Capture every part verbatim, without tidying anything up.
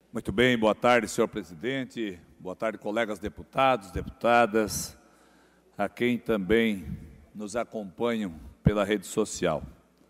Muito bem, boa tarde, senhor presidente, boa tarde, colegas deputados, deputadas, a quem também nos acompanham pela rede social.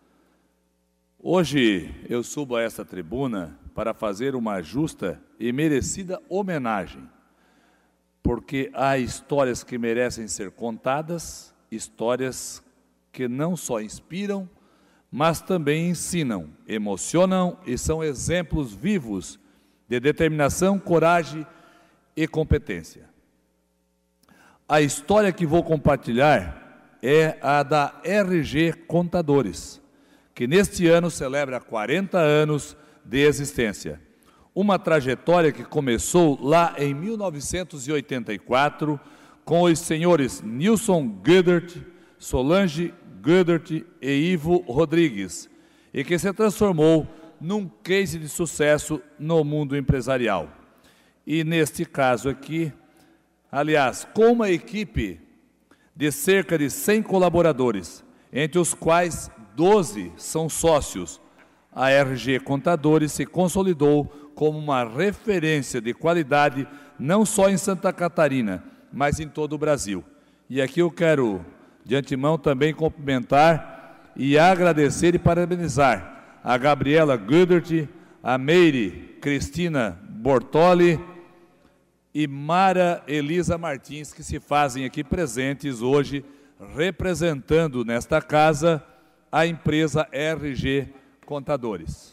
Hoje eu subo a esta tribuna para fazer uma justa e merecida homenagem, porque há histórias que merecem ser contadas, histórias que não só inspiram, mas também ensinam, emocionam e são exemplos vivos de determinação, coragem e competência. A história que vou compartilhar é a da R G Contadores, que neste ano celebra quarenta anos de existência. Uma trajetória que começou lá em mil novecentos e oitenta e quatro com os senhores Nilson Goedert, Solange Goedert e Ivo Rodrigues, e que se transformou num case de sucesso no mundo empresarial. E neste caso aqui, aliás, com uma equipe de cerca de cem colaboradores, entre os quais doze são sócios, a R G Contadores se consolidou como uma referência de qualidade não só em Santa Catarina, mas em todo o Brasil. E aqui eu quero, de antemão, também cumprimentar e agradecer e parabenizar a Gabriela Goedert, a Meire Cristina Bortoli e Mara Elisa Martins, que se fazem aqui presentes hoje, representando nesta casa a empresa R G Contadores.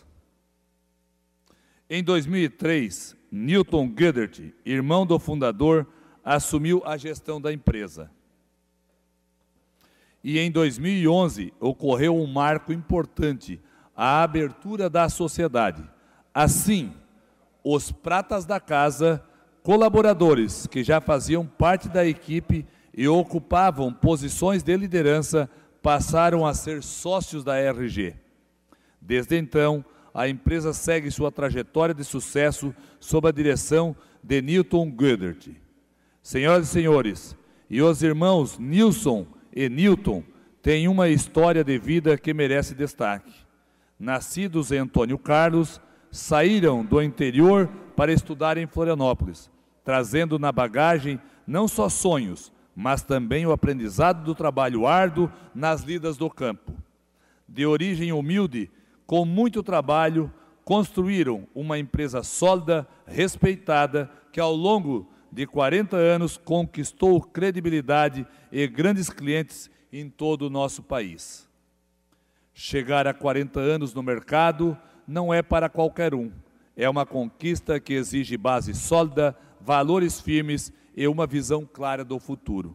Em dois mil e três, Nilton Goedert, irmão do fundador, assumiu a gestão da empresa. E em dois mil e onze ocorreu um marco importante, a abertura da sociedade. Assim, os pratas da casa, colaboradores que já faziam parte da equipe e ocupavam posições de liderança, passaram a ser sócios da R G. Desde então, a empresa segue sua trajetória de sucesso sob a direção de Nilton Goedert. Senhoras e senhores, e os irmãos Nilson e Nilton têm uma história de vida que merece destaque. Nascidos em Antônio Carlos, saíram do interior para estudar em Florianópolis, trazendo na bagagem não só sonhos, mas também o aprendizado do trabalho árduo nas lidas do campo. De origem humilde, com muito trabalho, construíram uma empresa sólida, respeitada, que ao longo de quarenta anos conquistou credibilidade e grandes clientes em todo o nosso país. Chegar a quarenta anos no mercado não é para qualquer um. É uma conquista que exige base sólida, valores firmes e uma visão clara do futuro.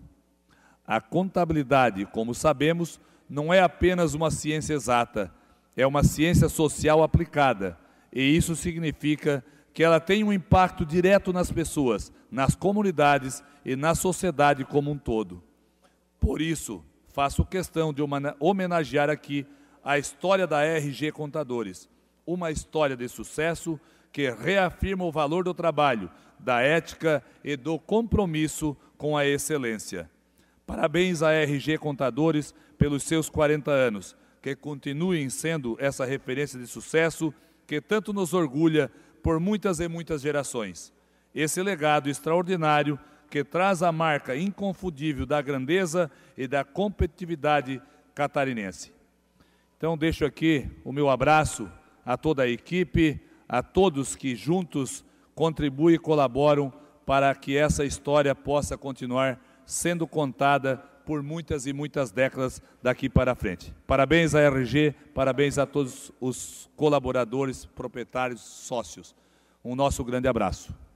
A contabilidade, como sabemos, não é apenas uma ciência exata, é uma ciência social aplicada, e isso significa que ela tem um impacto direto nas pessoas, nas comunidades e na sociedade como um todo. Por isso, faço questão de homenagear aqui a história da R G Contadores, uma história de sucesso que reafirma o valor do trabalho, da ética e do compromisso com a excelência. Parabéns à R G Contadores pelos seus quarenta anos, que continuem sendo essa referência de sucesso que tanto nos orgulha por muitas e muitas gerações. Esse legado extraordinário que traz a marca inconfundível da grandeza e da competitividade catarinense. Então, deixo aqui o meu abraço a toda a equipe, a todos que juntos contribuem e colaboram para que essa história possa continuar sendo contada por muitas e muitas décadas daqui para frente. Parabéns à R G, parabéns a todos os colaboradores, proprietários, sócios. Um nosso grande abraço.